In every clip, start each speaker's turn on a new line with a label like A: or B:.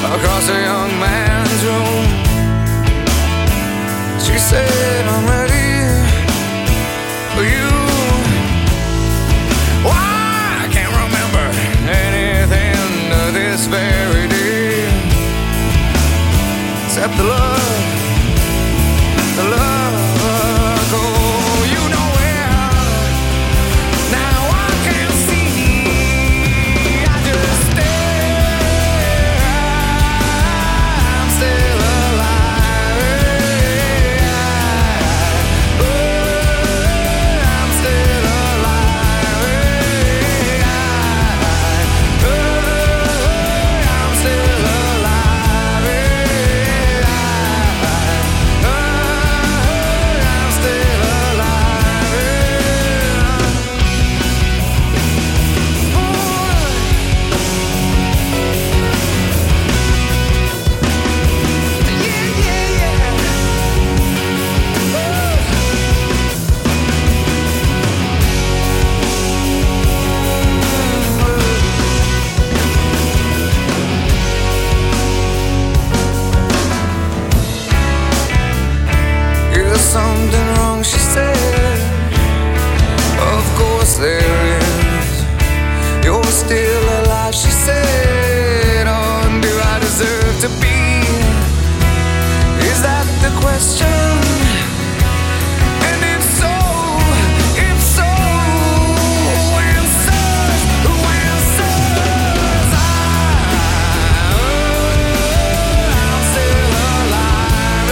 A: across a young man's room. She said, I'm ready for you. Why, I can't remember anything to this very day, except the love, the love. Something wrong, she said. Of course there is. You're still alive, she said. Oh, do I deserve to be? Is that the question? And if so, answers, I'm still alive.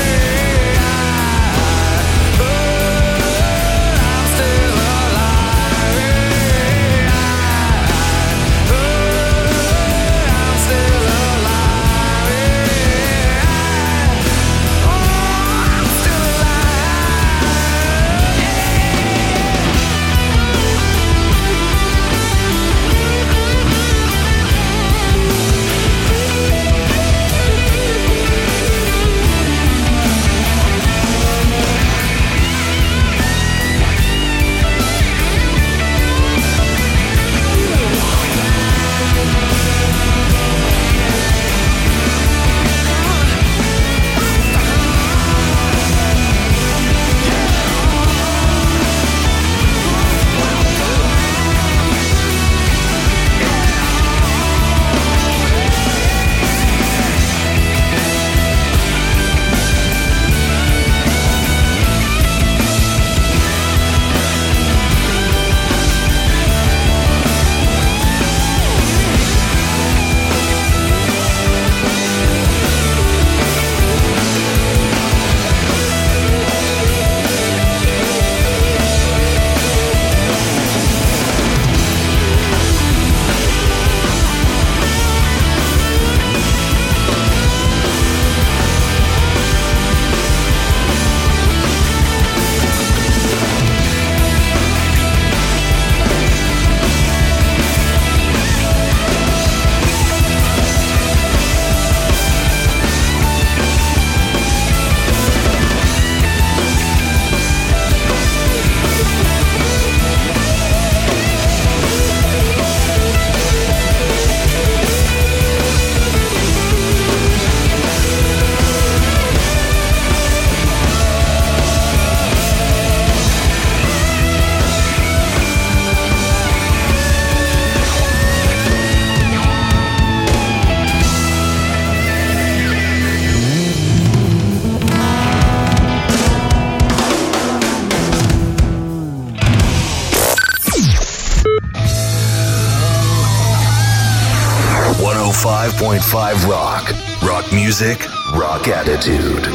B: Rock. Rock music, rock attitude.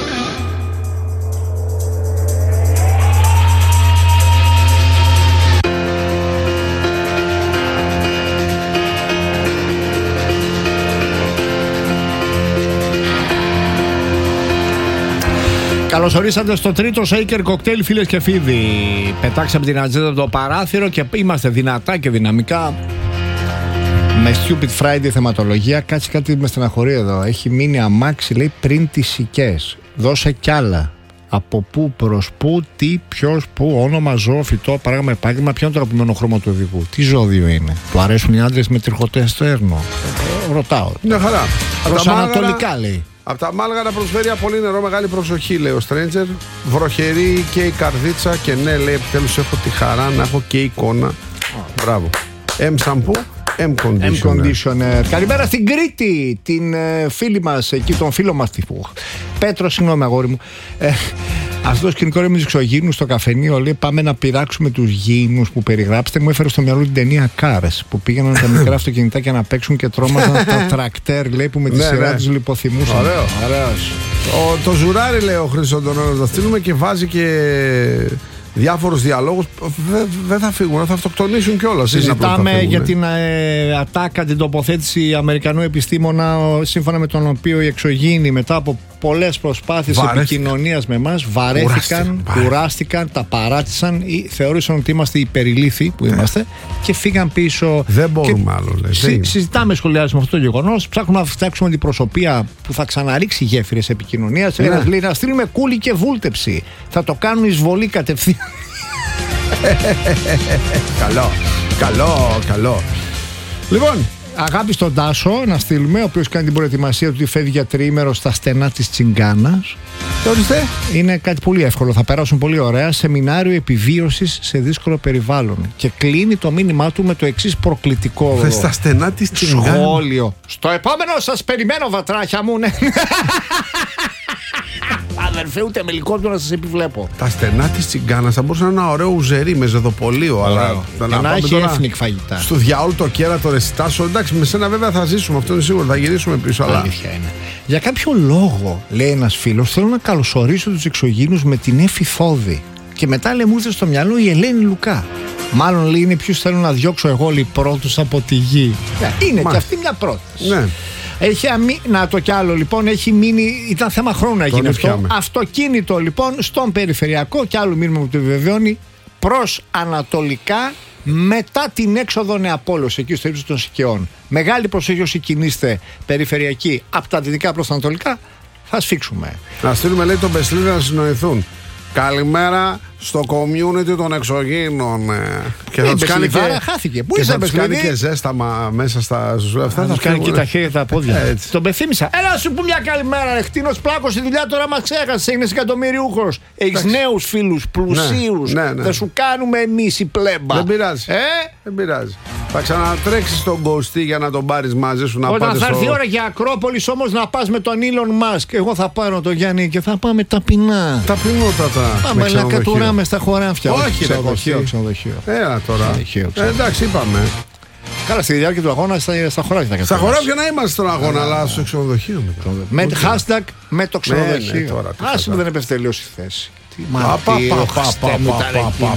C: Καλώς ορίσατε στο τρίτο Shaker Cocktail, φίλες και φίλοι. Πετάξαμε την ατζέντα από το παράθυρο και είμαστε δυνατά και δυναμικά. Με Stupid Friday θεματολογία. Κάτσε, κάτι με στεναχωρεί εδώ. Έχει μείνει αμάξι, λέει, πριν τις σικές. Δώσε κι άλλα. Από πού προς πού, τι, ποιος, πού, όνομα, ζώο, φυτό, πράγμα, επάγγελμα. Ποιο είναι το αγαπημένο χρώμα του οδηγού, τι ζώδιο είναι, του αρέσουν οι άντρες με τριχωτές στο έρνο. Ρωτάω.
D: Μια χαρά.
C: Προς ανατολικά λέει.
D: Από τα Μάλγαρα προσφέρει πολύ νερό, μεγάλη προσοχή, λέει ο Stranger. Βροχερή και η καρδίτσα. Και ναι, λέει, επιτέλους έχω τη χαρά να έχω και εικόνα. Μπράβο. M-Shampoo, M-Conditioner.
C: Καλημέρα στην Κρήτη, την φίλη μας εκεί, τον φίλο μας τύπου. Πέτρο, συγγνώμη αγόρι μου. Αυτό το σκηνικό με τους εξωγήινους στο καφενείο λέει: πάμε να πειράξουμε τους γήινους που περιγράψετε. Μου έφερε στο μυαλό την ταινία Cars που πήγαιναν τα μικρά αυτοκινητάκια να παίξουν και τρόμαζαν τα τρακτέρ, λέει, που με τη σειρά τους λιποθυμούσαν.
D: Ωραίος. Το ζουράρι, λέει ο Χρήστος Αντωνέλος, θα στείλουμε και βάζει και διάφορους διαλόγους. Δεν θα φύγουν, θα αυτοκτονήσουν κιόλας.
C: Συζητάμε για την ατάκα, την τοποθέτηση Αμερικανού επιστήμονα, σύμφωνα με τον οποίο οι εξωγήινοι μετά από πολλές προσπάθειες επικοινωνίας με εμάς βαρέθηκαν, κουράστηκαν, τα παράτησαν ή θεώρησαν ότι είμαστε υπερηλίθιοι που είμαστε και φύγαν πίσω.
D: Δεν μπορούμε άλλο, λέει.
C: Συζητάμε, σχολιάζουμε αυτό το γεγονός. Ψάχνουμε να φτιάξουμε την προσωπία που θα ξαναρίξει γέφυρες επικοινωνίας. Ένας λέει να στείλουμε κούλι και βούλτεψη. Θα το κάνουν εισβολή κατευθείαν.
D: Καλό. Λοιπόν,
C: αγάπη στον Τάσο να στείλουμε, ο οποίος κάνει την προετοιμασία του ότι φεύγει για τριήμερο στα στενά της Τσιγκάνας.
D: ορίστε.
C: Είναι κάτι πολύ εύκολο, θα περάσουν πολύ ωραία. Σεμινάριο επιβίωσης σε δύσκολο περιβάλλον. Και κλείνει το μήνυμά του με το εξής προκλητικό
D: στα στενά της Τσιγκάνας
C: σχόλιο. Στο επόμενο σας περιμένω, βατράχια μου, ναι. Αδερφέ, ούτε με ελικόπτερο να σας επιβλέπω.
D: Τα στενά της Τσιγκάνας θα μπορούσε να είναι ένα ωραίο ουζερί με ζεδοπολείο. Αλλά
C: να έχει ethnic φαγητά.
D: Στο διάολο το κέρατο, ρε Στάσο. Εντάξει, με σένα βέβαια θα ζήσουμε, αυτό είναι σίγουρο. Θα γυρίσουμε πίσω. Αλλά
C: αλήθεια είναι. Για κάποιο λόγο, λέει ένας φίλος, θέλω να καλωσορίσω τους εξωγήινους με την Έφη Θόδη. Και μετά λέει, μου ήρθε στο μυαλό η Ελένη Λουκά. Μάλλον λέει είναι ποιους θέλω να διώξω εγώ, λέει, πρώτους από τη γη. Είναι και αυτή μια πρόταση.
D: Ναι.
C: Να το κι άλλο λοιπόν, έχει μείνει, ήταν θέμα χρόνου να γίνει αυτό. Αυτοκίνητο λοιπόν στον περιφερειακό, κι άλλο μήνυμα που το επιβεβαιώνει, προς ανατολικά μετά την έξοδο Νεαπόλεως, εκεί στο ύψος των Σικαιών. Μεγάλη προσοχή όσοι κινείστε περιφερειακή από τα δυτικά προς τα ανατολικά, θα σφίξουμε.
D: Να στείλουμε, λέει, τον Μπεσλίδα να συνοηθούν. Καλημέρα στο community των εξωγήινων. Και θα τους κάνει και
C: χάθηκε.
D: Πού είσαι, κάνει και ζέσταμα μέσα στα ζουζούλα.
C: Θα τους κάνει και τα χέρια και τα πόδια. Τον πεθύμισα. Έλα σου που μια καλημέρα, ρε χτίνος πλάκος στη δουλειά, τώρα μας ξέχασες. Έγινες εκατομμυριούχος. Έχεις νέους φίλους, πλουσίους. Θα σου κάνουμε εμείς η πλέμπα.
D: Δεν πειράζει. Δεν πειράζει. Θα ξανατρέξεις στον Κωστή για να τον πάρεις μαζί σου να πάτε.
C: Όταν θα έρθει η ώρα για Ακρόπολης όμως να πας με τον Elon Musk, εγώ θα πάρω τον Γιάννη και θα πάμε ταπεινά.
D: Ταπεινότατα.
C: Πάμε να κατουράμε στα χωράφια.
D: Όχι, ξενοδοχείο. Έλα τώρα. Εντάξει, είπαμε.
C: Καλά, στη διάρκεια του αγώνα στα χωράφια θα
D: στα χωράφια να είμαστε στον αγώνα, αλλά στο ξενοδοχείο
C: με hashtag με το ξενοδοχείο. Άσε μου δεν έπεφτε τελείως η θέση. Τι μαρτύριο, Χριστέ μου τα ρεκίνο.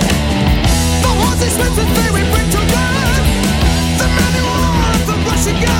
E: Expensive thing we bring to life. The man who owns the Russian gun.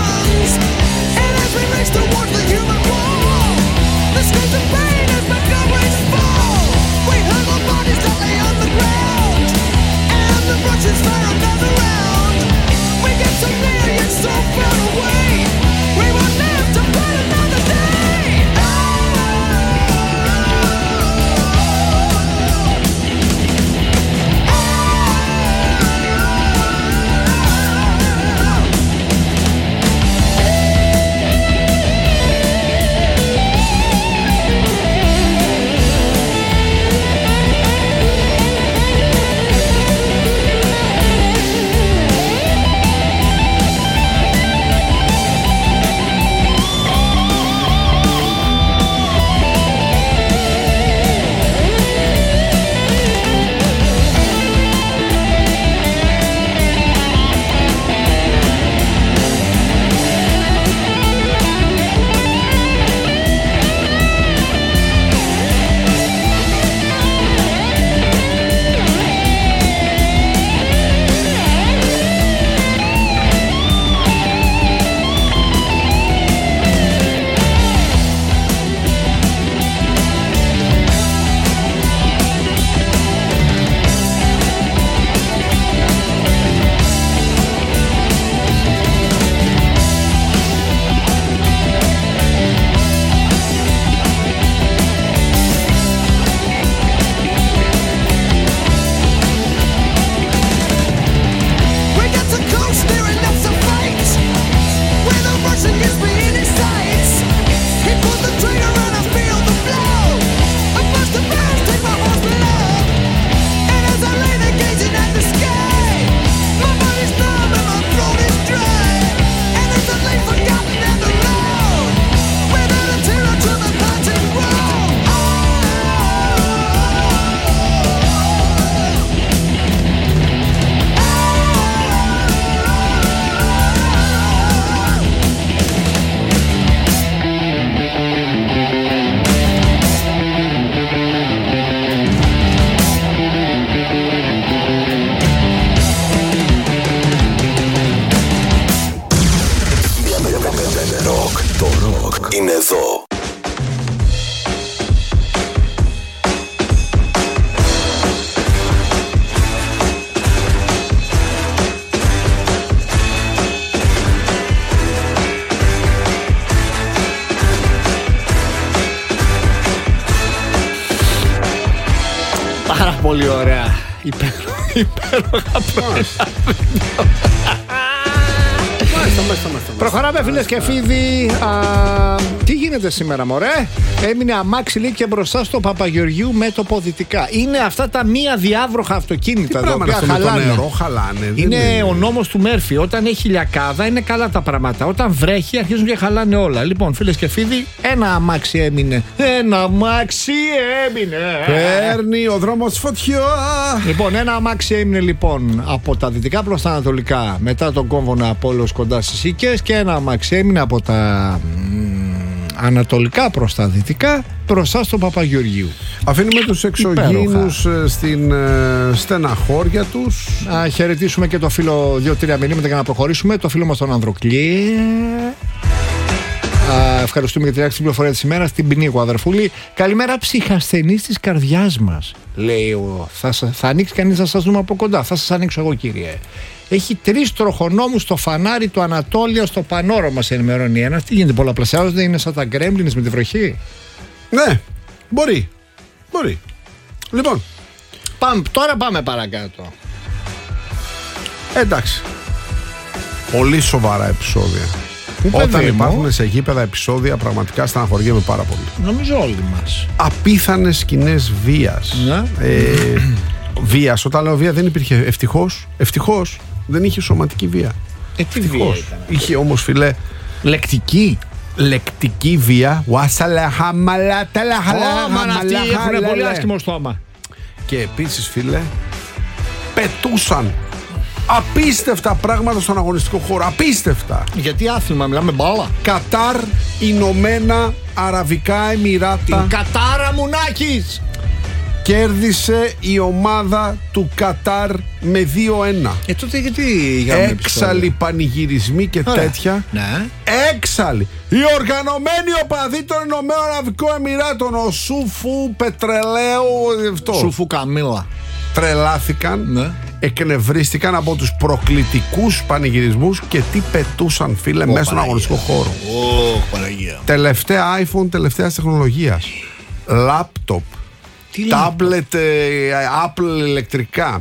B: είναι εδώ.
C: Πάρα πολύ ωραία. Υπέροχα πράγματα. Προχωράμε, φίλες και φίλοι. Τι γίνεται σήμερα, μωρέ? Έμεινε αμάξι, λέει, και μπροστά στο Παπαγεωργίου μέτωπο δυτικά. Είναι αυτά τα μία διάβροχα αυτοκίνητα.
D: Τι
C: οποία
D: χαλάνε. Το νερό χαλάνε.
C: Είναι ο νόμος του Μέρφυ. Όταν έχει λιακάδα είναι καλά τα πράγματα. Όταν βρέχει αρχίζουν και χαλάνε όλα. Λοιπόν, φίλες και φίλοι, ένα αμάξι έμεινε. Ένα αμάξι έμεινε.
D: Παίρνει ο δρόμος φωτιά.
C: Λοιπόν, ένα αμάξι έμεινε λοιπόν από τα δυτικά προς τα ανατολικά, μετά τον κόμβονα Απόλλως κοντά στις Οίκες, και ένα αμάξι έμεινε από τα ανατολικά προς τα δυτικά μπροστά στο Παπαγεωργίου.
D: Αφήνουμε τους εξωγήινους στην στεναχώρια τους.
C: Να χαιρετήσουμε και το φίλο, 2-3 μηνύματα για να προχωρήσουμε. Το φίλο μας τον Ανδροκλή. Ευχαριστούμε για την άξιση πληροφορία της ημέρας. Την Πινίκο, αδερφούλη. Καλημέρα, ψυχασθενείς της καρδιάς μας. Λέει, θα ανοίξει κανείς να σας δούμε από κοντά? Θα σας ανοίξω εγώ, κύριε. Έχει 3 τροχονόμους στο φανάρι του Ανατόλια στο Πανόρο, σε ενημερώνει ένας. Τι γίνεται, πολλαπλασιάζονται, είναι σαν τα γκρέμλινες με τη βροχή?
D: Ναι, μπορεί. Λοιπόν,
C: τώρα πάμε παρακάτω.
D: Εντάξει. Πολύ σοβαρά επεισόδια. Όταν υπάρχουν σε γήπεδα επεισόδια, πραγματικά στεναχωριέμαι πάρα πολύ.
C: Νομίζω όλοι μας.
D: Απίθανες σκηνές βίας. Βίας, όταν λέω βία δεν υπήρχε. Ευτυχώς δεν είχε σωματική βία.
C: Τι βία ήταν?
D: Είχε όμως, φίλε, λεκτική βία.
C: Αυτοί έχουν πολύ άσχημο στόμα.
D: Και επίσης, φίλε, πετούσαν απίστευτα πράγματα στον αγωνιστικό χώρο. Απίστευτα.
C: Γιατί άθλημα, μιλάμε μπάλα.
D: Κατάρ, Ηνωμένα Αραβικά Εμιράτα.
C: Την Κατάρα, Μουνάκης.
D: Κέρδισε η ομάδα του Κατάρ με 2-1.
C: Τότε γιατί
D: έξαλλοι πανηγυρισμοί και τέτοια.
C: Ναι.
D: Έξαλλοι. Οι οργανωμένοι οπαδοί των Ηνωμένων Αραβικών Εμιράτων, ο Σούφου Πετρελαίου,
C: Σούφου Καμίλα,
D: τρελάθηκαν,
C: ναι.
D: Εκνευρίστηκαν από τους προκλητικούς πανηγυρισμούς και τι πετούσαν, φίλε, μέσα στον αγωνιστικό χώρο. Τελευταία iPhone, τελευταίας τεχνολογίας. Λάπτοπ, τάμπλετ, Apple ηλεκτρικά,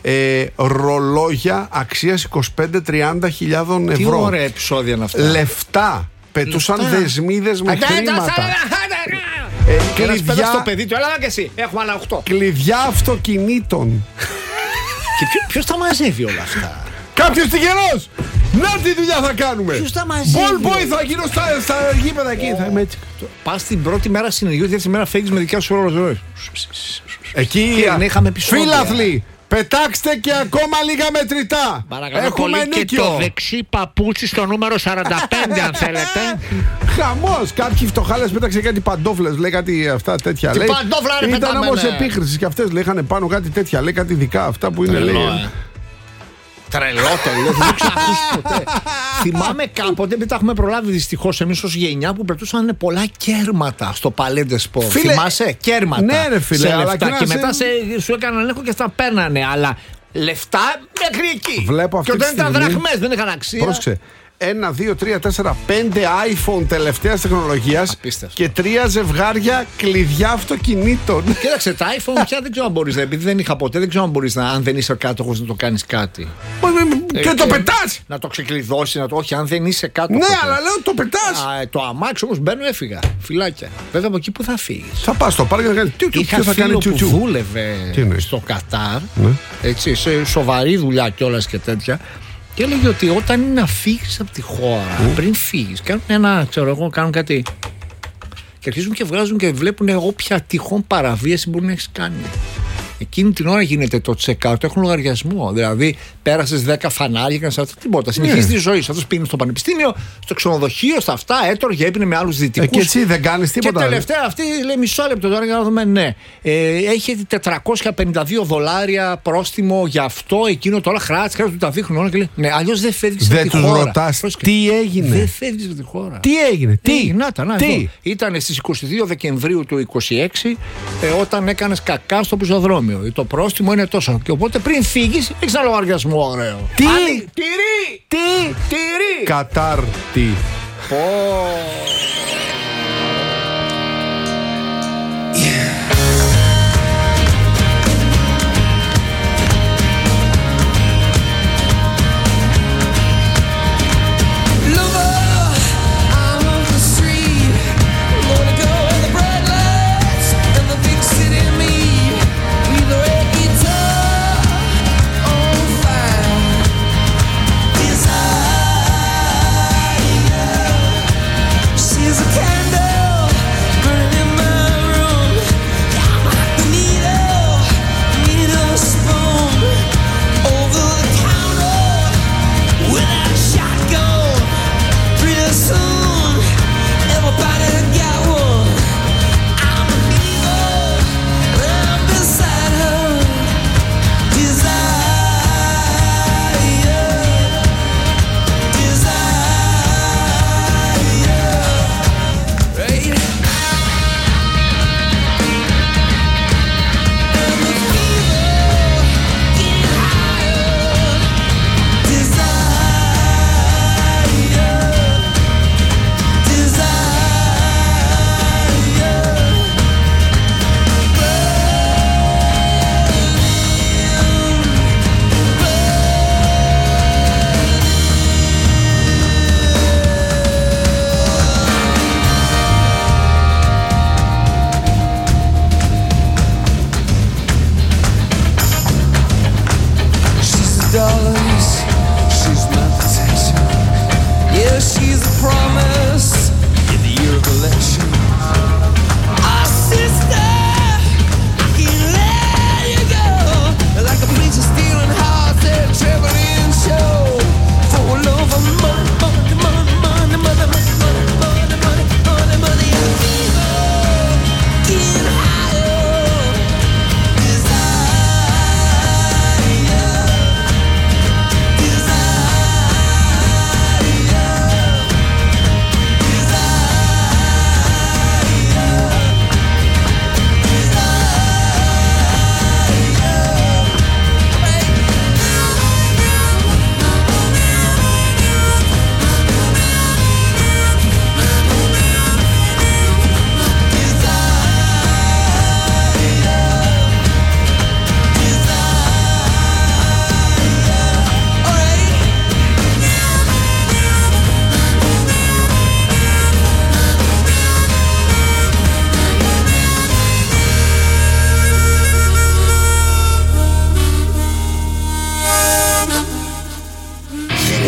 D: ρολόγια αξίας 25-30 χιλιάδων ευρώ.
C: Τι ωραία επεισόδια είναι αυτά.
D: Λεφτά. Πετούσαν δεσμίδες με χρήματα.
C: Κλειδιά στο παιδί του, έλα και εσύ. Έχουμε άλλα 8.
D: Κλειδιά αυτοκινήτων.
C: Και ποιος τα μαζεύει όλα αυτά?
D: Κάποιος τυχερός! Να τι δουλειά θα κάνουμε!
C: Ποιος τα μαζεύει?
D: Ball boy θα γίνω στα γήπεδα εκεί. Θα είμαι έτσι.
C: Πας την πρώτη μέρα συνεργείου, τη δεύτερη μέρα φέγγεις με δικιά σου Rolls Royce.
D: Εκεί
C: είχαμε επεισόδια.
D: Φίλαθλοι, πετάξτε και ακόμα λίγα μετρητά. Έχουμε νίκιο.
C: Και το δεξί παπούτσι στο νούμερο 45 αν θέλετε.
D: Χαμός. Κάποιοι φτωχάλες πέταξε κάτι παντόφλες. Λέει κάτι αυτά τέτοια.
C: Τι παντόφλα είναι?
D: Ήταν όμως επίκριση και αυτές. Λέει είχαν πάνω κάτι τέτοια. Λέει κάτι δικά αυτά που είναι.
C: Τρελότερο, δεν ξέρω ποτέ. Θυμάμαι κάποτε, επειδή τα έχουμε προλάβει δυστυχώς εμείς ως γενιά, που πετούσαν πολλά κέρματα στο Παλέντε Σπορ. Θυμάσαι, κέρματα.
D: Ναι, ρε φίλε,
C: σε
D: αλλά
C: λεφτά. Και μετά σου έκαναν έλεγχο και στα παίρνανε. Αλλά λεφτά μέχρι εκεί.
D: Βλέπω αυτή
C: και όταν ήταν δραχμές, δεν είχαν αξία.
D: Πρόσεξε. 1, 2, 3, 4, 5 iPhone τελευταίας τεχνολογίας και 3 ζευγάρια κλειδιά αυτοκινήτων.
C: Κοίταξε, τα iPhone πια δεν ξέρω αν μπορείς, επειδή δεν είχα ποτέ, δεν ξέρω αν μπορείς αν δεν είσαι κάτοχος να το κάνεις κάτι.
D: Και το πετάς!
C: Να το ξεκλειδώσεις, όχι, αν δεν είσαι κάτοχος.
D: Ναι, αλλά λέω το πετάς!
C: Το αμάξι όμως μπαίνω, έφυγα. Φυλάκια. Βέβαια από εκεί που θα φύγεις.
D: Θα πας στο πάρκο και θα κάνει τιου.
C: Είχα φίλο που δούλευε στο Κατάρ, έτσι, σε σοβαρή δουλειά κιόλας και τέτοια. Και έλεγε ότι όταν είναι να φύγεις από τη χώρα, πριν φύγεις, κάνουν κάτι. Και αρχίζουν και βγάζουν και βλέπουν όποια τυχόν παραβίαση μπορεί να έχεις κάνει. Εκείνη την ώρα γίνεται το check-out, έχουν λογαριασμό. Δηλαδή, πέρασες 10 φανάρια και να τίποτα. Συνεχίζει τη ζωή σου. Αυτό πήγαινε στο πανεπιστήμιο, στο ξενοδοχείο, στα αυτά, έτρωγε, έπινε με άλλους δυτικούς.
D: Και έτσι δεν κάνεις τίποτα.
C: Και τελευταία αυτή λέει μισό λεπτό τώρα για να δούμε. Ναι, έχει $452 πρόστιμο για αυτό, εκείνο τώρα χράτς, του τα δείχνουν όλα και λέει. Ναι, αλλιώς δεν φεύγεις από τη χώρα.
D: Δεν τους ρωτάς τι έγινε.
C: Δεν φεύγεις από τη χώρα.
D: Τι έγινε,
C: τι. Ήταν στις 22 Δεκεμβρίου του 2026 όταν έκανες κακά στο πεζοδρόμιο. Το πρόστιμο είναι τόσο. Και οπότε πριν φύγεις, έχεις ένα λογαριασμό ωραίο. Τυρί.
D: Κατάρτι.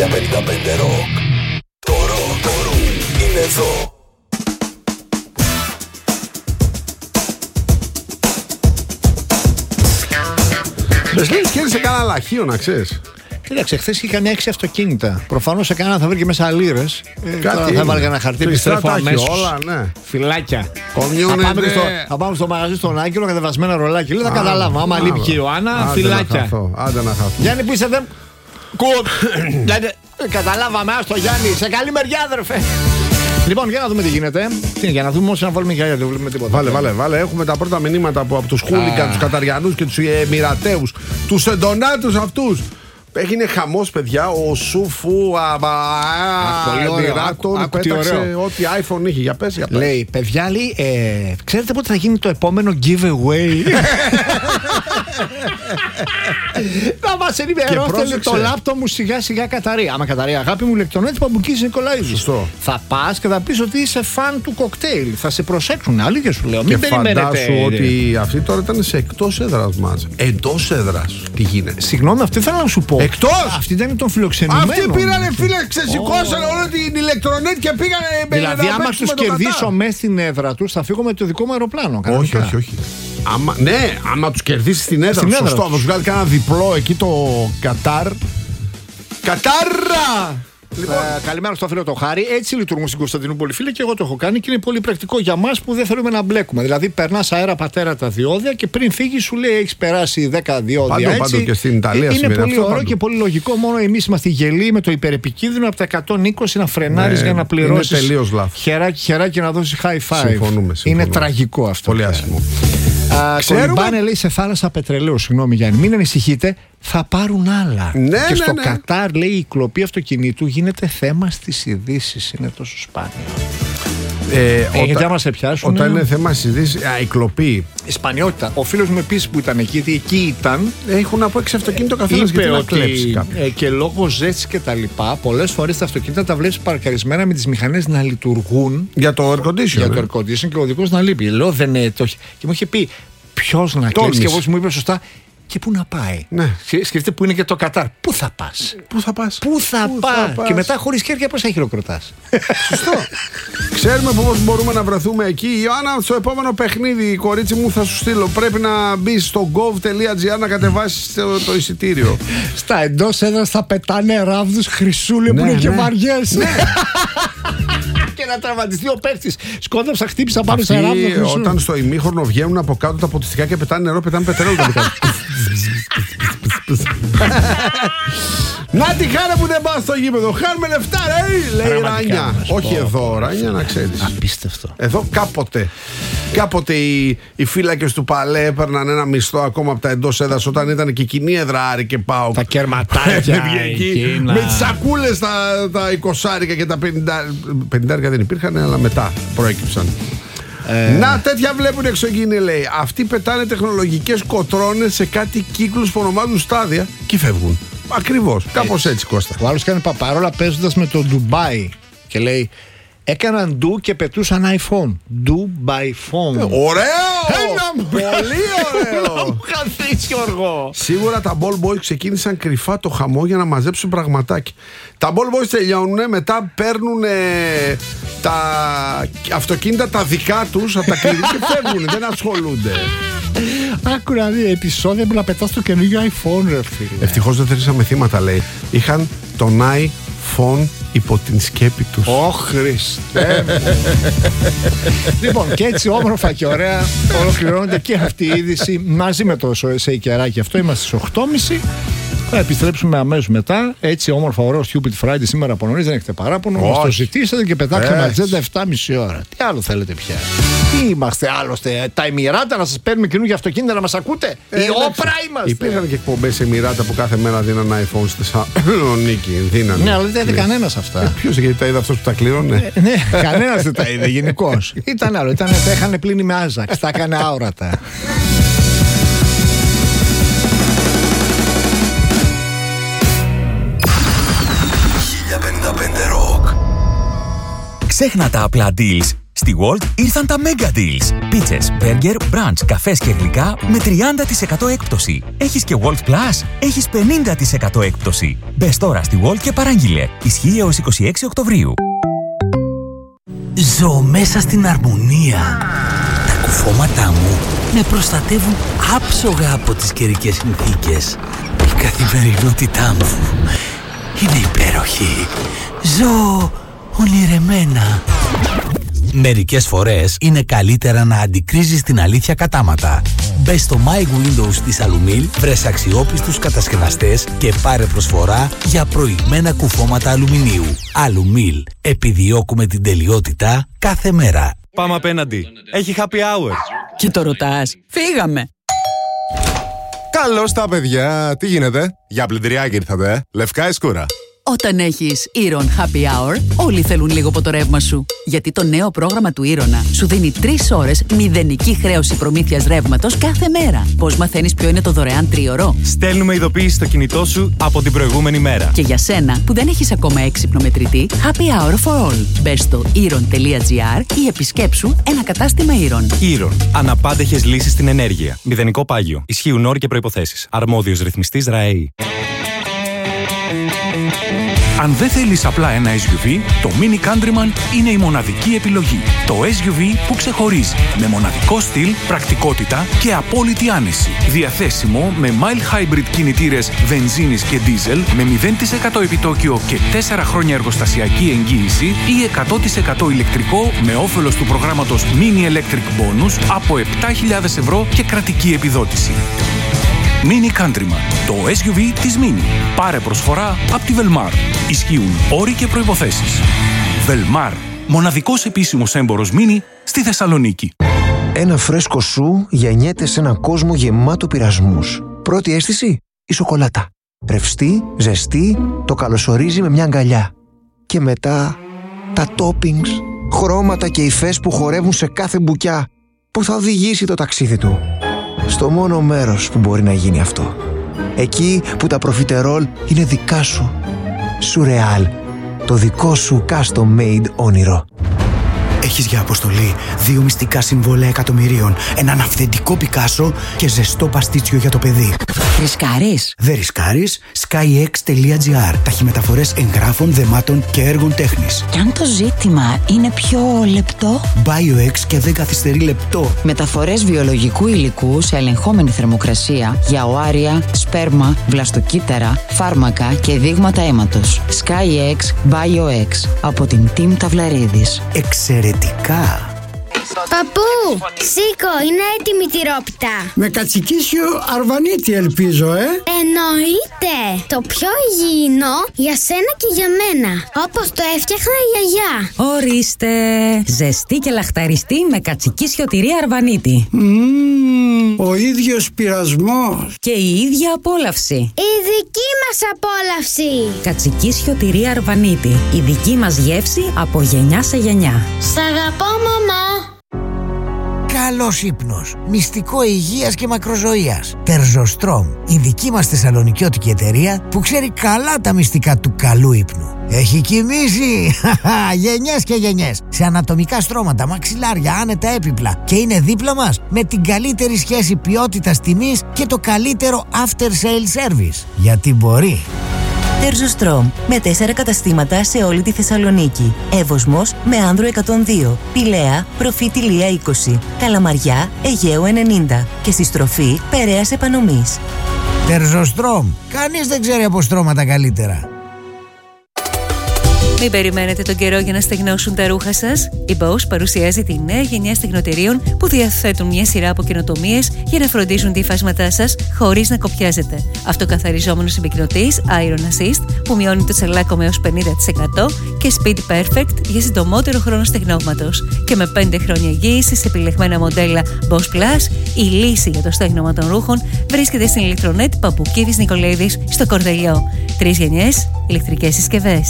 B: Rock. Το ροκ είναι εδώ.
D: Μπεσλίνης κέρδισε κανένα λαχείο, να ξέρεις.
C: Κοίταξε, χθες είχαν 6 αυτοκίνητα. Προφανώς σε κανένα θα βρει και μέσα λίρες. Τώρα θα έβαλε ένα χαρτί, επιστρέφω αμέσως.
D: Όλα, ναι.
C: Φυλάκια. Θα πάμε στο μαγαζί στον Άγγελο, κατεβασμένα ρολάκι. Λέει, θα καταλάβω. Άμα λείπει και η Ιωάννα, φυλάκια.
D: Άντε να χαθώ.
C: Γιάννη, που είσαι, δεν. Καταλάβαμε, άστο Γιάννη, σε καλή μεριά, αδερφέ. Λοιπόν, για να δούμε τι γίνεται. Για να δούμε όσο να βάλουμε για δεν βλέπουμε τίποτα.
D: Βάλε. Έχουμε τα πρώτα μηνύματα από τους Χούλιγκαν, τους Καταριανούς και τους Εμιρατέους. Τους εντονάτους αυτούς. Έγινε χαμός, παιδιά. Ο Σουφού Εμιράτων πέταξε ό,τι iPhone είχε. Για πες.
C: Λέει, παιδιά, ξέρετε πότε θα γίνει το επόμενο giveaway? Να μας ενημερώσετε το λάπτοπ μου σιγά σιγά Καταρία. Άμα Καταρία, αγάπη μου, ηλεκτρονέτη Παμπουκής Νικολαίδης.
D: Σωστό.
C: Θα πας και θα πεις ότι είσαι φαν του κοκτέιλ. Θα σε προσέξουν. Αλήθεια σου λέω. Μην περιμένετε.
D: Φαντάσου ότι αυτή τώρα ήταν σε εκτός έδρας μας. Εντός έδρας. Τι γίνεται?
C: Συγγνώμη, αυτή θέλω να σου πω.
D: Εκτός!
C: Αυτή ήταν των φιλοξενουμένων.
D: Αυτοί πήρανε, φίλε, ξεσηκώσανε όλη την ηλεκτρονέτη και πήγανε.
C: Δηλαδή, άμα τους κερδίσω μέσα στην έδρα τους, θα φύγω με το δικό μου αεροπλάνο.
D: Όχι. Άμα τους κερδίσεις στην έδρα τους. Σωστό, θα σου βγάλει κανένα διπλό εκεί το Κατάρ. Κατάρα!
C: Λοιπόν, καλημέρα στο φίλο το Χάρη. Έτσι λειτουργούν στην Κωνσταντινούπολη, φίλε, και εγώ το έχω κάνει και είναι πολύ πρακτικό για μας που δεν θέλουμε να μπλέκουμε. Δηλαδή, περνάς αέρα πατέρα τα διόδια και πριν φύγει, σου λέει έχεις περάσει 10 διόδια.
D: Πάντου και στην Ιταλία
C: είναι πολύ ωραίο και πολύ λογικό. Μόνο εμείς είμαστε γελοί με το υπερεπικίνδυνο από τα 120 να φρενάρεις για να πληρώσεις.
D: Είναι τελείως λάθος.
C: Χεράκι να δώσεις high five.
D: Συμφωνούμε.
C: Είναι τραγικό αυτό.
D: Πολύ άσχημο.
C: Κολυμπάνε, λέει, σε θάλασσα πετρελαίου. Συγγνώμη, Γιάννη, μην ανησυχείτε. Θα πάρουν άλλα. Και στο Κατάρ, λέει, η κλοπή αυτοκινήτου γίνεται θέμα στις ειδήσεις. Είναι τόσο σπάνιο. Γιατί άμα σε πιάσουν.
D: Όταν είναι θέμα στις ειδήσεις, η κλοπή.
C: Η σπανιότητα. Ο φίλος μου επίσης που ήταν εκεί, εκεί ήταν.
D: Έχουν από 6 αυτοκίνητο καθένας γιατί να κλέψει κάποιος.
C: Και λόγω ζέστης και τα λοιπά, πολλές φορές τα αυτοκίνητα τα βλέπεις παρκαρισμένα με τις μηχανές να λειτουργούν.
D: Για το air condition.
C: Για το air condition και ο οδηγός να λείπει. Λέω δεν είναι το. Και μου είχε πει ποιος να κλέψει. Και εγώ μου είπε σωστά. Και πού να πάει.
D: Ναι.
C: Σκεφτείτε που είναι και το Κατάρ. Πού θα πας. Πού θα πας. Και μετά χωρίς χέρια πώς θα χειροκροτάς.
D: Σωστό. Ξέρουμε πώς μπορούμε να βρεθούμε εκεί. Ιωάννα, στο επόμενο παιχνίδι, κορίτσι μου, θα σου στείλω. Πρέπει να μπεις στο gov.gr να κατεβάσεις το εισιτήριο.
C: Στα εντός έδρας θα πετάνε ράβδους χρυσούλε που είναι και βαριές. Και να τραυματιστεί ο παίκτης. Σκόνταψα, χτύπησα πάνω σε ράβδο.
D: Όταν στο ημίχρονο βγαίνουν από κάτω τα ποτιστικά και πετάνε νερό, πετάνε πετρέλαιο τα κάτω. Να τη χάρα που δεν πας στο γήπεδο. Χάνουμε λεφτά, λέει Ράνια. Όχι εδώ, Ράνια, να ξέρεις.
C: Απίστευτο.
D: Εδώ κάποτε οι φύλακες του Παλέ έπαιρναν ένα μισθό ακόμα από τα εντός έδρας όταν ήταν και κοινή έδρα Άρη και ΠΑΟΚ.
C: Τα κερματάκια.
D: Με τις σακούλες τα 20 και τα 50 δεν υπήρχαν, αλλά μετά προέκυψαν. Να, τέτοια βλέπουν εξωγήινοι, λέει. Αυτοί πετάνε τεχνολογικές κοτρώνες σε κάτι κύκλους που ονομάζουν στάδια και φεύγουν. Ακριβώς, κάπως έτσι, Κώστα.
C: Ο άλλος κάνει παπαρόλα παίζοντας με το Ντουμπάι και λέει έκαναν ντου και πετούσαν iPhone. Dubai phone.
D: Ωραίο! Πολύ ωραίο!
C: Μου χαθείς, Γιώργο.
D: Σίγουρα τα Ball Boys ξεκίνησαν κρυφά το χαμό για να μαζέψουν πραγματάκι. Τα Ball Boys τελειώνουν, μετά παίρνουν τα αυτοκίνητα τα δικά τους από τα κλειδιά και φεύγουν, δεν ασχολούνται.
C: Άκου να δει επεισόδια που να πετάς το καινούργιο iPhone, ρε φίλε.
D: Ευτυχώς δεν θρήσαμε θύματα, λέει. Είχαν τον iPhone υπό την σκέπη τους.
C: Ω Χριστέ μου. Λοιπόν, και έτσι όμορφα και ωραία ολοκληρώνεται και αυτή η είδηση μαζί με το Σεϊκεράκι. Αυτό είμαστε στις 8.30. Θα επιστρέψουμε αμέσως μετά. Έτσι όμορφα, ωραίο Stupid Friday σήμερα από νωρίς. Δεν έχετε παράπονο. Μας το ζητήσατε και πετάξαμε ατζέντα 7.30 ώρα. Τι άλλο θέλετε πια. Τι είμαστε άλλωστε. Τα Εμιράτα να σας παίρνουμε καινούργια αυτοκίνητα να μας ακούτε. Η όπρα είμαστε.
D: Υπήρχαν και εκπομπές Εμιράτα που κάθε μέρα δίναν iPhone στη Θεσσαλονίκη.
C: Ναι, αλλά δεν τα είδε κανένας αυτά.
D: Ποιος, γιατί τα είδε αυτός που τα κλήρωνε.
C: Ναι, κανένας δεν τα είδε γενικώς. Ήταν άλλο. Τα είχαν πλύνει με άζαξ. Τα έκανε άορατα.
B: Rock.
E: Ξέχνα τα απλά deals Στη Walt ήρθαν τα Mega Deals. Πίτσες, μπέργκερ, μπραντς, καφές και γλυκά με 30% έκπτωση. Έχεις και Walt Plus? Έχεις 50% έκπτωση. Μπες τώρα στη Walt και παράγγειλε. Ισχύει έως 26 Οκτωβρίου.
F: Ζω μέσα στην αρμονία. Τα κουφώματά μου με προστατεύουν άψογα από τις καιρικές συνθήκες. Η καθημερινότητά μου είναι υπέροχη. Ζω ονειρεμένα. Μερικές φορές είναι καλύτερα να αντικρίζεις την αλήθεια κατάματα. Μπες στο My Windows της Alumil, βρες αξιόπιστους κατασκευαστές και πάρε προσφορά για προηγμένα κουφώματα αλουμινίου. Alumil. Επιδιώκουμε την τελειότητα κάθε μέρα.
G: Πάμε απέναντι. Έχει happy hour.
H: Και το ρωτάς. Φύγαμε.
I: Καλώς τα παιδιά. Τι γίνεται? Για πλυντηριάκι ήρθατε, Λευκά ή σκούρα?
H: Όταν έχεις Iron Happy Hour, όλοι θέλουν λίγο από το ρεύμα σου. Γιατί το νέο πρόγραμμα του Iron σου δίνει 3 ώρες μηδενική χρέωση προμήθειας ρεύματος κάθε μέρα. Πώς μαθαίνεις ποιο είναι το δωρεάν τρίωρο?
G: Στέλνουμε ειδοποίηση στο κινητό σου από την προηγούμενη μέρα.
H: Και για σένα που δεν έχεις ακόμα έξυπνο μετρητή, Happy Hour for all. Μπες στο iron.gr ή επισκέψου ένα κατάστημα Iron.
G: Iron. Αναπάντεχες λύσεις στην ενέργεια. Μηδενικό πάγιο. Ισχύουν όροι και προϋποθέσεις. Αρμόδιος ρυθμιστής ΡΑΕΗ.
J: Αν δεν θέλεις απλά ένα SUV, το Mini Countryman είναι η μοναδική επιλογή. Το SUV που ξεχωρίζει, με μοναδικό στυλ, πρακτικότητα και απόλυτη άνεση. Διαθέσιμο με mild hybrid κινητήρες βενζίνης και diesel, με 0% επιτόκιο και 4 χρόνια εργοστασιακή εγγύηση ή 100% ηλεκτρικό με όφελος του προγράμματος Mini Electric Bonus από 7.000 ευρώ και κρατική επιδότηση. Mini Countryman, το SUV της Mini. Πάρε προσφορά από τη Velmar. Ισχύουν όροι και προϋποθέσεις. Velmar, μοναδικός επίσημος έμπορος Mini στη Θεσσαλονίκη.
K: Ένα φρέσκο σου γεννιέται σε έναν κόσμο γεμάτο πειρασμούς. Πρώτη αίσθηση, η σοκολάτα. Ρευστή, ζεστή, το καλωσορίζει με μια αγκαλιά. Και μετά, τα toppings, χρώματα και υφές που χορεύουν σε κάθε μπουκιά που θα οδηγήσει το ταξίδι του στο μόνο μέρος που μπορεί να γίνει αυτό. Εκεί που τα προφιτερόλ είναι δικά σου. Σουρεάλ. Το δικό σου custom made όνειρο.
L: Έχεις για αποστολή 2 μυστικά συμβόλαια εκατομμυρίων, έναν αυθεντικό Πικάσο και ζεστό παστίτσιο για το παιδί.
H: Ρισκάρεις?
L: Δεν ρισκάρεις. skyx.gr. Ταχυμεταφορές εγγράφων, δεμάτων και έργων τέχνης.
H: Κι αν το ζήτημα είναι πιο λεπτό?
L: BioX και δεν καθυστερεί λεπτό.
H: Μεταφορές βιολογικού υλικού σε ελεγχόμενη θερμοκρασία για οάρια, σπέρμα, βλαστοκύτταρα, φάρμακα και δείγματα αίματος. SkyX BioX από την Team Ταυλαρίδης.
L: Εξαιρετικά.
M: Παππού, σήκω, είναι έτοιμη τη τυρόπιτα.
N: Με κατσικίσιο αρβανίτη ελπίζω,
M: Εννοείται. Το πιο υγιεινό για σένα και για μένα. Όπως το έφτιαχνα η γιαγιά.
O: Ορίστε. Ζεστή και λαχταριστή με κατσικίσιο τυρί αρβανίτη.
N: Ο ίδιος πειρασμός.
O: Και η ίδια απόλαυση.
M: Η δική μας απόλαυση.
O: Κατσικίσιο τυρί αρβανίτη. Η δική μας γεύση από γενιά σε γενιά.
M: Σ' αγαπώ, μαμά.
P: Καλός ύπνος, μυστικό υγείας και μακροζωίας. Τερζοστρόμ, η δική μας θεσσαλονικιώτικη εταιρεία που ξέρει καλά τα μυστικά του καλού ύπνου. Έχει κοιμήσει γενιές και γενιές σε ανατομικά στρώματα, μαξιλάρια, άνετα έπιπλα και είναι δίπλα μας με την καλύτερη σχέση ποιότητας τιμής και το καλύτερο after sale service. Γιατί μπορεί.
Q: Τερζοστρόμ, με 4 καταστήματα σε όλη τη Θεσσαλονίκη. Εύωσμος με Άνδρο 102, Πηλαία, Προφήτη Λία 20, Καλαμαριά, Αιγαίου 90 και στη στροφή Περαίας Επανομής.
P: Τερζοστρόμ, κανείς δεν ξέρει από στρώματα καλύτερα.
R: Μην περιμένετε τον καιρό για να στεγνώσουν τα ρούχα σας. Η Bosch παρουσιάζει τη νέα γενιά στεγνοτερίων που διαθέτουν μια σειρά από καινοτομίες για να φροντίζουν τη υφάσματά σας χωρίς να κοπιάζετε. Αυτοκαθαριζόμενος συμπυκνωτής Iron Assist που μειώνει το τσαλάκο με έως 50% και Speed Perfect για συντομότερο χρόνο στεγνώματος. Και με 5 χρόνια εγγύηση σε επιλεγμένα μοντέλα Bosch Plus, η λύση για το στέγνωμα των ρούχων βρίσκεται στην ηλεκτρονέτ Παπουκίδης Νικολαίδης στο Κορδελιό. 3 γενιές, ηλεκτρικές συσκευές.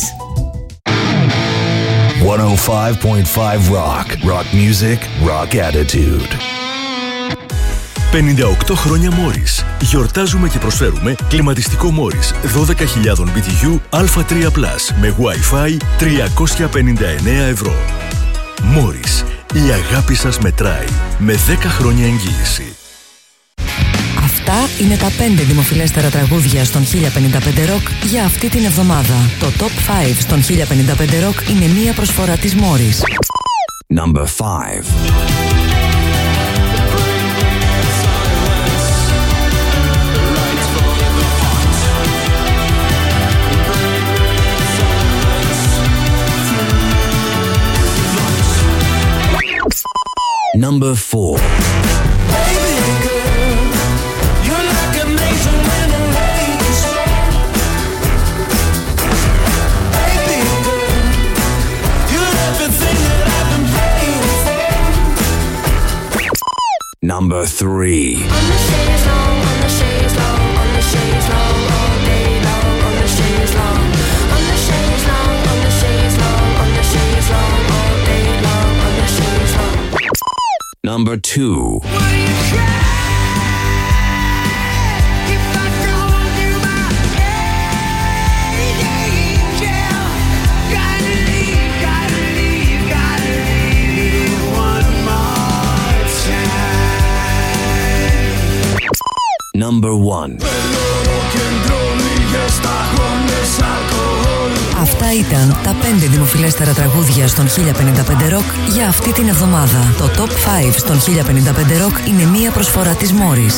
B: 105.5 Rock. Rock music, rock attitude.
S: 58 χρόνια Morris. Γιορτάζουμε και προσφέρουμε κλιματιστικό Morris 12.000 BTU Α3+, με Wi-Fi 359 ευρώ. Morris, Η αγάπη σας μετράει. Με 10 χρόνια εγγύηση.
O: Αυτά είναι τα 5 δημοφιλέστερα τραγούδια στον 1055 Rock για αυτή την εβδομάδα. Το Top 5 στον 1055 Rock είναι μία προσφορά της Morris.
B: Number 5. Number 4. Number 3. Number 2. Number 1.
O: Αυτά ήταν τα 5 δημοφιλέστερα τραγούδια στον 1055 Rock για αυτή την εβδομάδα. Το Top 5 στον 1055 Rock είναι μία προσφορά της Morris.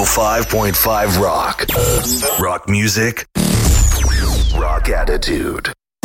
S: 105.5 Rock. Rock music. Rock attitude.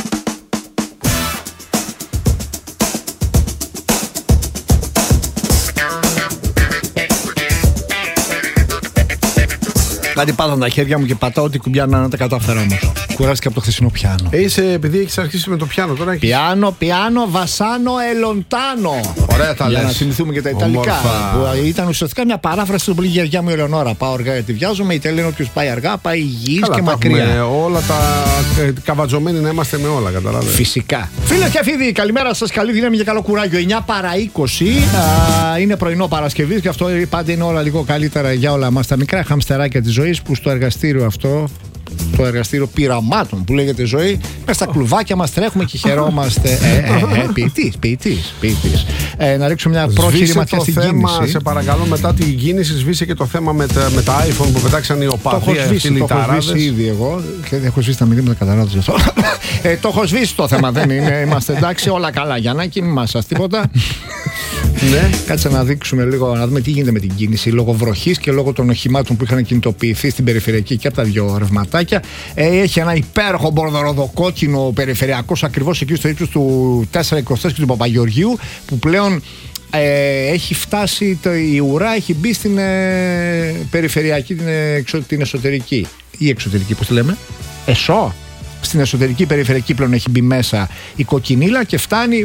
C: Κάτι πάθαν τα χέρια μου και πατάω ό,τι κουμπιά να τα κατάφερα όμως. Κουράστηκα από το χθεσινό πιάνο.
D: Επειδή έχεις αρχίσει με το πιάνο τώρα.
C: Πιάνο, βασάνο, ελοντάνο.
D: Ωραία τα λες.
C: Για να θυμηθούμε και τα Ιταλικά. Που ήταν ουσιαστικά μια παράφραση του πολύ γιαγιά μου η Ελεονόρα. Πάω αργά γιατί βιάζομαι. Η Ιταλία όποιος πάει αργά πάει υγιής και μακριά.
D: Όλα τα καβατζωμένοι να είμαστε με όλα, καταλάβετε.
C: Φυσικά. Φίλες και φίλοι, καλημέρα σας. Καλή δύναμη και καλό κουράγιο. 9 παρά 20. Είναι πρωινό Παρασκευής και αυτό πάντα είναι όλα λίγο καλύτερα για όλα μας τα μικρά χαμστεράκια της ζωής που στο εργαστήριο αυτό. Το εργαστήριο πειραμάτων που λέγεται ζωή, μες στα κλουβάκια μας τρέχουμε και χαιρόμαστε. Ποιητής. Να ρίξουμε μια πρόχειρη ματιά στην κίνηση.
D: Σε παρακαλώ, μετά την κίνηση σβήσε και το θέμα με τα iPhone που πετάξαν οι οπαδοί.
C: Το έχω σβήσει ήδη εγώ. Έχω σβήσει τα μηνύματα καταράδες γι' αυτό. Το έχω σβήσει το θέμα, δεν είναι. Είμαστε εντάξει, όλα καλά. Γιαννάκη, μην μας σας τίποτα.
D: Ναι.
C: Κάτσε να δείξουμε λίγο, να δούμε τι γίνεται με την κίνηση λόγω βροχής και λόγω των οχημάτων που είχαν κινητοποιηθεί στην περιφερειακή και από τα δύο ρευματάκια. Έχει ένα υπέροχο μπορδοροδοκόκκινο περιφερειακός ακριβώς εκεί στο ύψος του 424 και του Παπαγεωργίου που πλέον έχει φτάσει η ουρά, έχει μπει στην περιφερειακή, την εσωτερική ή εξωτερική, πώς τη λέμε, στην εσωτερική περιφερειακή πλέον έχει μπει μέσα η κοκκινίλα και φτάνει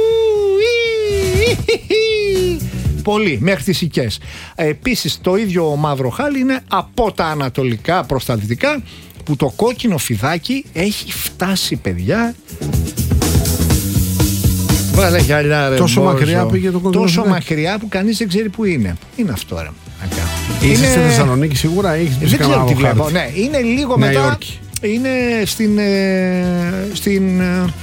C: πολύ μέχρι τις Οικές. Επίσης το ίδιο μαύρο χάλι είναι από τα ανατολικά προς τα δυτικά που το κόκκινο φιδάκι έχει φτάσει, παιδιά. Βάλε γυαλιά, ρε.
D: Τόσο μακριά πήγε το κόκκινο
C: τόσο
D: φιδάκι.
C: Μακριά που κανείς δεν ξέρει που είναι. Είναι αυτό, ρε.
D: Είσαι στη Θεσσαλονίκη σίγουρα ή έχεις
C: δεν ξέρω τι βλέπω. Ναι, είναι λίγο
D: Νέα
C: μετά.
D: Υόρκη.
C: Είναι στην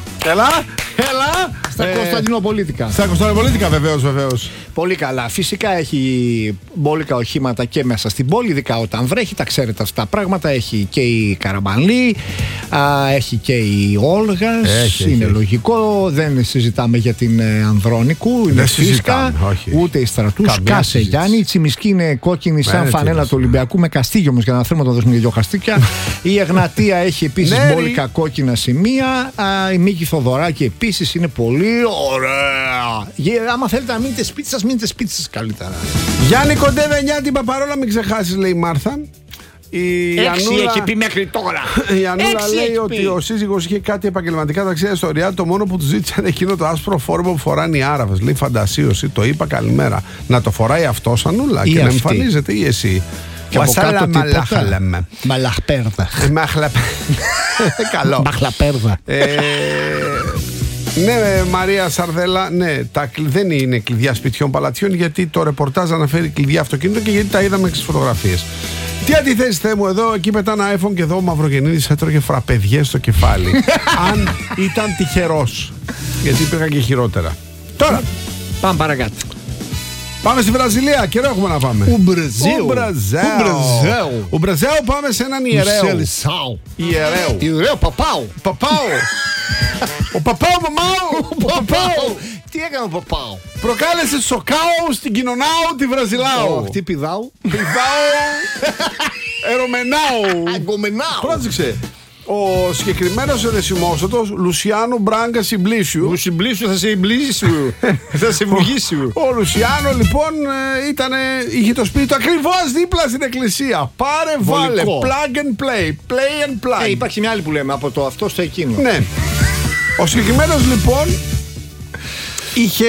C: στα Κωνσταντινοπολίτικα.
D: Στα Κωνσταντινοπολίτικα, βεβαίως.
C: Πολύ καλά. Φυσικά έχει μπόλικα οχήματα και μέσα στην πόλη, ειδικά όταν βρέχει. Τα ξέρετε αυτά τα πράγματα. Έχει και η Καραμπανλή, έχει και η Όλγας. Είναι λογικό. Δεν συζητάμε για την Ανδρώνικου. Είναι φυσικά. Ούτε η Στρατούς. Κάσε Γιάννη. Η Τσιμισκή είναι κόκκινη σαν φανέλα του Ολυμπιακού με καστίγιο όμως για να θέλουμε να το δώσουμε για δύο χαστίκια. Η Εγνατία έχει επίσης μπόλικα κόκκινα σημεία. Η Μίκη Θοδωράκη επίσης είναι πολύ ωραία. Άμα θέλετε να μείνετε σπίτι σας, μείνετε σπίτι σας καλύτερα.
D: Γιάννη, κοντεύει 9 την Παπαρόλα, μην ξεχάσεις, λέει η Μάρθα.
C: Έξι έχει πει μέχρι τώρα.
D: Η Ανούλα λέει ότι ο σύζυγος είχε κάτι επαγγελματικά ταξίδια στο Ριάδ. Το μόνο που του ζήτησαν εκείνο το άσπρο φόρμα που φοράνε οι Άραβες. Λέει φαντασίωση, το είπα καλημέρα. Να το φοράει αυτός, Ανούλα, και να εμφανίζεται ή εσύ.
C: Και από κάτω τίποτα. Μαλαχπέρδα.
D: Καλό.
C: Μαχλαπέρδα.
D: Ναι, Μαρία Σαρδέλα, ναι, δεν είναι κλειδιά σπιτιών παλατιών, γιατί το ρεπορτάζ αναφέρει κλειδιά αυτοκίνητο και γιατί τα είδαμε στις φωτογραφίες. Τι αντιθέσεις, Θεέ μου, εδώ, εκεί πετά ένα iPhone και εδώ ο Μαυρογεννίδης έτρωγε φραπεδιές στο κεφάλι. Αν ήταν τυχερός. Γιατί υπήρχαν και χειρότερα. Τώρα,
C: πάμε παρακάτω.
D: Πάμε στη Βραζιλία, καιρό έχουμε να πάμε. Ο Μπραζέου, πάμε σε έναν ιερέο.
C: Ιερέο Παπάου.
D: Ο Παπάου Μαμάου.
C: Τι έκανε ο Παπάου?
D: Προκάλεσε σοκάου στην κοινωνάου τη Βραζιλάου.
C: Τι πηδάου?
D: Ερωμενάου. Πρόσεξε. Ο συγκεκριμένος ερεσιμόσωτος Λουσιάνο Μπράγκα Συμπλήσιου.
C: Θα σε εμπλήσιου. Θα σε βουγήσιου.
D: Ο Λουσιάνο λοιπόν είχε το σπίτι του ακριβώς δίπλα στην εκκλησία. Πάρε βάλε. Plug and play. Play and plug.
C: Υπάρχει μια άλλη που λέμε από το αυτό στο εκείνο.
D: Ναι. Ο συγκεκριμένος λοιπόν είχε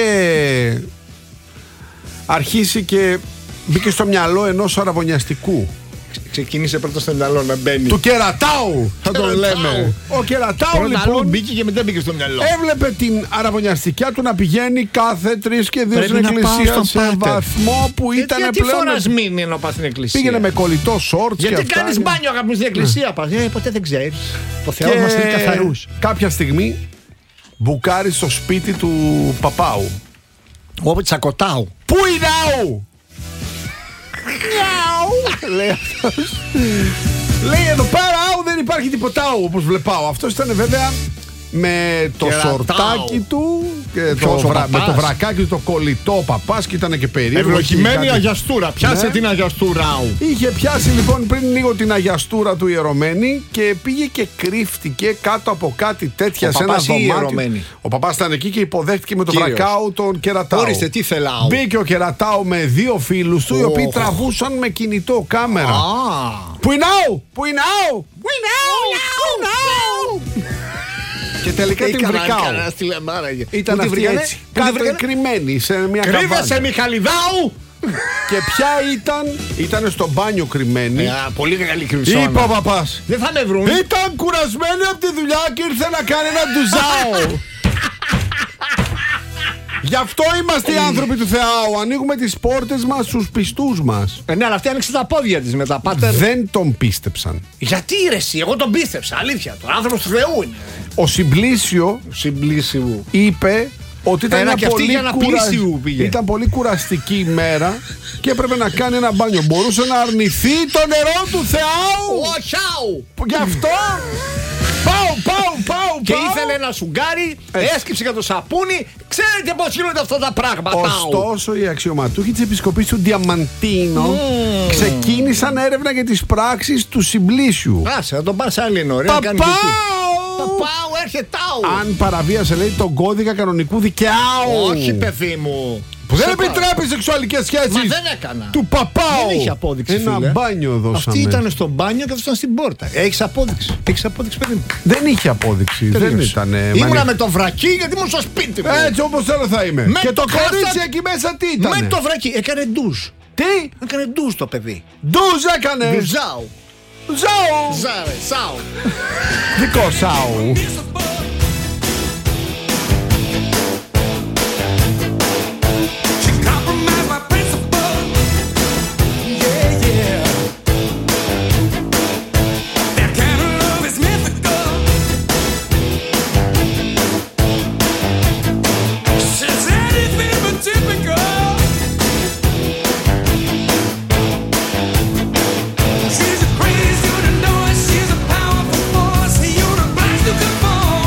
D: αρχίσει και μπήκε στο μυαλό ενός αραβωνιαστικού.
C: Ξεκίνησε πρώτα στο μυαλό να μπαίνει.
D: Του κερατάου, θα τον λέμε. Ο κερατάου λοιπόν
C: μπήκε και μετά μπήκε στο μυαλό.
D: Έβλεπε την αραβωνιαστικιά του να πηγαίνει κάθε 3 και 2 στην εκκλησία σε βαθμό που ήταν πλέον.
C: Γιατί φοράς μήνυ ενώ πας στην εκκλησία?
D: Πήγαινε με κολλητό σόρτς.
C: Γιατί κάνεις μπάνιο αγαπητοί στην εκκλησία πας? Ποτέ δεν ξέρεις. Το Θεό μας είναι καθαρούς.
D: Κάποια στιγμή μπουκάρει στο σπίτι του Παπάου.
C: Όπου τσακωτάου.
D: Πού είναι? Λέει αυτός. Λέει εδώ πέρα δεν υπάρχει τίποτα όπως βλέπάω. Αυτός ήταν βέβαια με το σορτάκι του, με το βρακάκι του, το κολλητό παπάς, και ήταν και περίεργο.
C: Ευλογημένη αγιαστούρα. Πιάσε την αγιαστούρα.
D: Είχε πιάσει λοιπόν πριν λίγο την αγιαστούρα του ιερωμένη και πήγε και κρύφτηκε κάτω από κάτι τέτοια σε ένα δωμάτιο. Ο παπάς ήταν εκεί και υποδέχτηκε με το βρακάου τον Κερατάου.
C: Ορίστε, τι θελάω.
D: Μπήκε ο Κερατάου με 2 φίλους του, οι οποίοι τραβούσαν με κινητό κάμερα. Πού είναι ο? Και τελικά την βρικάω. Ήταν αυτή έτσι, κάτω κρυμμένη σε μια καμπάνα.
C: Κρύβεσαι, Μιχαλιδάου!
D: Και ποια ήταν στο μπάνιο κρυμμένη.
C: Πολύ μεγάλη κρυμψώνα.
D: Είπε ο παπάς.
C: Δεν θα με βρουν.
D: Ήταν κουρασμένη από τη δουλειά και ήρθε να κάνει ένα ντουζάο. Γι' αυτό είμαστε οι άνθρωποι του Θεάου. Ανοίγουμε τις πόρτες μας στους πιστούς μας.
C: Ναι, αλλά αυτή άνοιξε τα πόδια της μετά, πάτερ.
D: Δεν τον πίστεψαν.
C: Γιατί ρε εσύ, εγώ τον πίστεψα, αλήθεια. Ο άνθρωπος του Θεού είναι.
D: Ο Συμπλήσιο είπε ότι ήταν πολύ κουραστική ημέρα και έπρεπε να κάνει ένα μπάνιο. Μπορούσε να αρνηθεί το νερό του Θεάου. Γι' αυτό πάω.
C: Και ήθελε ένα σουγκάρι, έσκυψε για το σαπούνι. Ξέρετε πώς γίνονται αυτά τα πράγματα.
D: Ωστόσο, οι αξιωματούχοι της Επισκοπής του Διαμαντίνο ξεκίνησαν έρευνα για τις πράξεις του Συμπλήσιου.
C: Άσε, να τον πας άλλη ώρα. Παπάου, έρχεται.
D: Αν παραβίασε, λέει, τον κώδικα κανονικού δικαίου.
C: Όχι, παιδί μου.
D: Που δεν επιτρέπει σεξουαλικές σχέσεις.
C: Μα δεν έκανα.
D: Του παπάου.
C: Δεν είχε απόδειξη.
D: Ένα μπάνιο δώσαμε.
C: Αυτή ήταν στο μπάνιο και αυτό ήταν στην πόρτα. Έχεις απόδειξη. Παιδί μου.
D: Δεν είχε απόδειξη. Δεν ήταν.
C: Ήμουνα με το βρακί γιατί ήμουν στο σπίτι μου.
D: Έτσι όπως θέλω θα είμαι. Και το κορίτσι εκεί μέσα τι ήταν?
C: Με το βρακί. Έκανε ντουζ.
D: Τι?
C: Έκανε ντουζ το παιδί.
D: Ντουζ έκανε.
C: Ντουζάου. Σάου.
D: Δικό σάου.
A: She's a crazy, you know it. She's a powerful force. You know, to conform.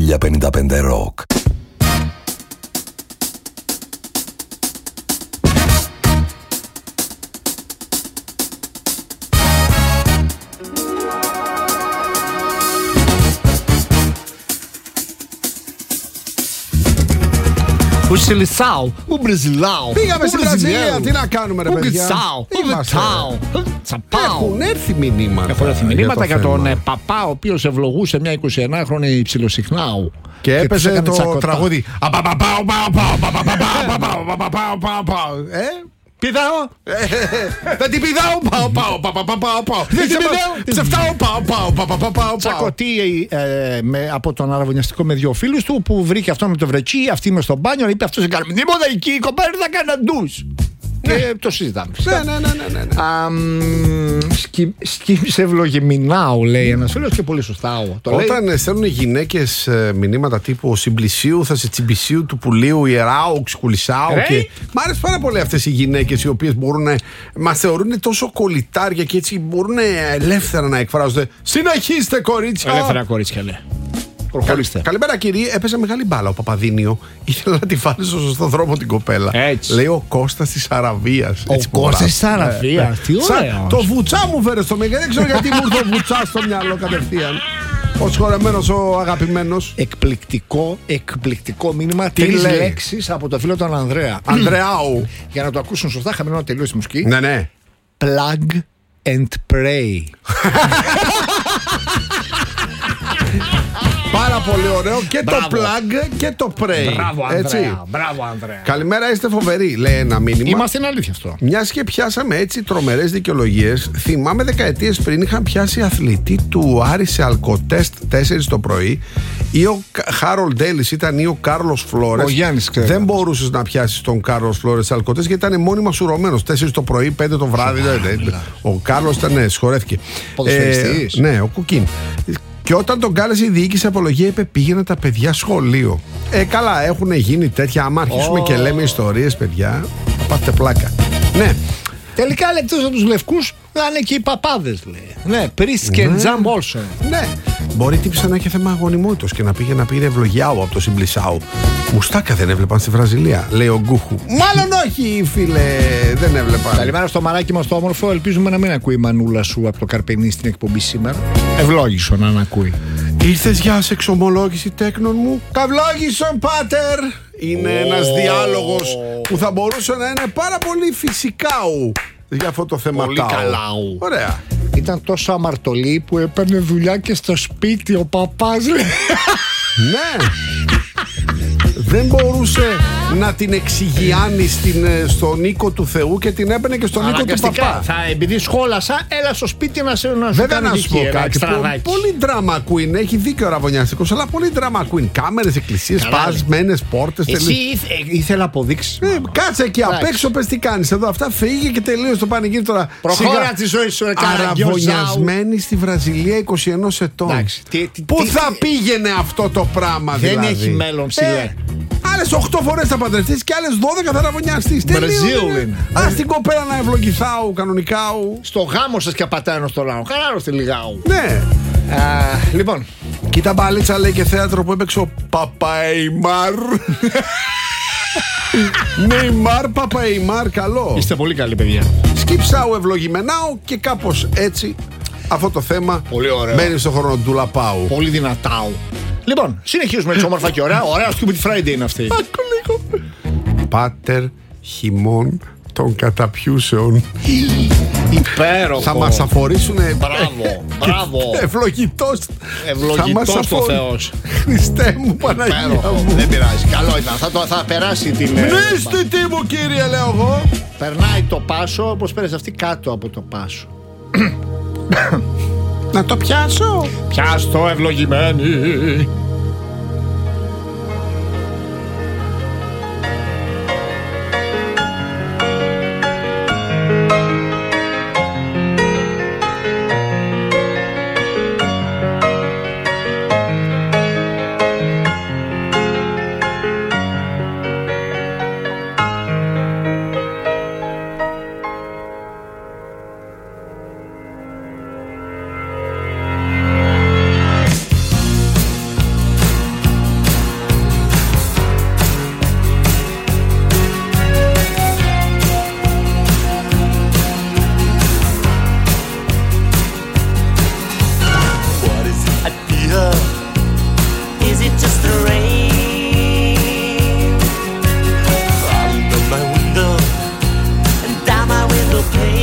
S: 1055 Rock.
C: Ο Σελισάου, ο Μπραζιλάου.
D: Πήγαμε στη Βραζιλία, τι να κάνουμε ρε παιδιά. Έχουν έρθει μηνύματα.
C: Έχουν έρθει μηνύματα για τον παπά, ο οποίος ευλογούσε μια 29χρονη ψιλοσυχνάου.
D: Και έπαιζε το τραγούδι.
C: Πηδάω.
D: Δεν την πηδάω. Πάω. Δεν την πηδάω. Ψευτάω. Πάω.
C: Τσακωτή από τον αραβωνιαστικό με δύο φίλους του που βρήκε αυτό με το βρετσί, αυτή με στο μπάνιο. Είπε αυτό δεν κάνουμε τίποτα εκεί. Η κοπέλα θα κάνει ντους. Και το συζητάμε. Σκύψε ευλογημινάου, λέει ένας φίλος και πολύ σωστά.
D: Όταν στέλνουν γυναίκες μηνύματα τύπου συμπλησίου, θα σε τσιμπησίου του πουλίου, ιεράου, ξκουλισάου. Μ' άρεσε πάρα πολύ αυτές οι γυναίκες οι οποίες μας θεωρούν τόσο κολλητάρια και έτσι μπορούν ελεύθερα να εκφράζονται. Συνεχίστε, κορίτσια!
C: Ελεύθερα κορίτσια, λέει. Προχωρήστε.
D: Καλημέρα, κύριε. Έπαιζε μεγάλη μπάλα ο Παπαδίνιο. Ήθελα να τη βάλει στο σωστό δρόμο την κοπέλα.
C: Έτσι.
D: Λέει ο Κώστας της Αραβίας.
C: Ο Κώστας της Αραβίας. Τι ωραία.
D: Το βουτσά μου φέρε στο μέγα. Δεν ξέρω γιατί μου ήρθε ο βουτσά στο μυαλό κατευθείαν. Ο σχολεμένος, ο αγαπημένος.
C: Εκπληκτικό μήνυμα. 3 λέξεις από το φίλο του Ανδρέα.
D: Ανδρεάου.
C: Για να το ακούσουν σωστά, χαμένο να τελειώσει η μουσική.
D: Ναι.
C: Plug and pray.
D: Πάρα πολύ ωραίο και το plug και το pray.
C: Μπράβο, Ανδρέα.
D: Καλημέρα, είστε φοβεροί, λέει ένα μήνυμα.
C: Είμαστε αλήθεια αυτό.
D: Μιας και πιάσαμε έτσι τρομερές δικαιολογίες, θυμάμαι δεκαετίες πριν είχαν πιάσει αθλητή του Άρη σε αλκοτέστ 4 το πρωί. Ή ο Χάρολ Ντέλης ήταν ή ο Κάρλος Φλόρες.
C: Ο Γιάννης, ξέρω.
D: Δεν μπορούσες να πιάσεις τον Κάρλος Φλόρες σε αλκοτέστ γιατί ήταν μόνιμα σουρωμένος. 4 το πρωί, 5 το βράδυ. Ο Κάρλος ήταν, συγχωρέθηκε.
C: Ποδοσφαιριστής.
D: Ναι, ο Κουκίν. Και όταν τον κάλεσε η διοίκηση απολογία, είπε πήγαινε τα παιδιά σχολείο. Καλά, έχουν γίνει τέτοια. Άμα αρχίσουμε και λέμε ιστορίες, παιδιά, θα πάτε πλάκα. Ναι.
C: Τελικά, εκτός από τους λευκούς, θα είναι και οι παπάδες, λέει. Ναι, Priest και Jump also.
D: Ναι. Μπορεί τύψε να έχει θέμα αγωνιμότητος και να πήγε να πήρε ευλογιάου από το Συμπλισάου. Μουστάκα δεν έβλεπαν στη Βραζιλία, λέει ο Γκούχου. Μάλλον όχι, φίλε, δεν έβλεπαν.
C: Καλημέρα στο μαράκι μας το όμορφο. Ελπίζουμε να μην ακούει η μανούλα σου από το Καρπενή στην εκπομπή σήμερα. Ευλόγησον αν ακούει.
D: Ήρθες για σεξομολόγηση τέκνων μου. Καυλόγησον, πάτερ. Είναι ένας διάλογος που θα μπορούσε να είναι πάρα πολύ φυσικάου για αυτό το θέμα.
C: Πολύ καλά.
D: Ωραία.
C: Ήταν τόσο αμαρτωλή που έπαιρνε δουλειά και στο σπίτι ο παπάς.
D: Ναι. Δεν μπορούσε να την εξηγιάνει στον οίκο του Θεού και την έπαιρνε και στον οίκο του παπά.
C: Επειδή σχόλασα, έλα στο σπίτι να σου
D: βέβαια να σου πω κάτι. Πολύ drama queen. Έχει δίκιο ο Ραβωνιαστικός, αλλά πολύ drama queen. Κάμερες, εκκλησίες, σπασμένες πόρτες.
C: Εσύ ήθελα αποδείξεις.
D: Κάτσε εκεί απ' έξω, πες τι κάνεις εδώ. Αυτά φύγε και τελείωσε το πανηγύρι τώρα.
C: Προχώρα τη ζωή σου,
D: αραβωνιασμένη στη Βραζιλία 21 ετών. Πού θα πήγαινε αυτό το πράγμα δηλαδή?
C: Δεν έχει μέλλον, ψηλέ.
D: Άλλες 8 φορές θα παντρευτείς και άλλες 12 θα ραβωνιαστείς.
C: Μπραζίλ είναι.
D: Ας την κοπέλα να ευλογηθάω κανονικά.
C: Στο γάμο σας και πατέρνω στο λαό. Χαλάρωστε λιγάου.
D: Ναι.
C: Λοιπόν.
D: Κοίτα μπαλίτσα, λέει και θέατρο που έπαιξε ο Παπαϊμάρ. Νεϊμάρ, Παπαϊμάρ, καλό.
C: Είστε πολύ καλοί, παιδιά.
D: Σκύψαου, ευλογημενάου και κάπως έτσι αυτό το θέμα μένει στο χρόνο του Λαπάου.
C: Πολύ δυνατάου. Λοιπόν, συνεχίζουμε έτσι όμορφα και ωραία. Ωραία, Stupid Friday είναι αυτή.
D: Άκου λίγο. Πάτερ χειμών των καταπιούσεων.
C: Υπέροχο.
D: Θα μας αφορήσουνε.
C: Μπράβο.
D: Ευλογητός.
C: Ευλογητός το Θεός.
D: Χριστέ μου, Παναγία μου.
C: Δεν πειράζει, καλό ήταν. Θα περάσει την.
D: Μνήστη τι μου, κύριε, λέω εγώ.
C: Περνάει το πάσο, όπως πέρασε αυτή κάτω από το πάσο.
D: Να το πιάσω.
C: Πιάστο, ευλογημένη.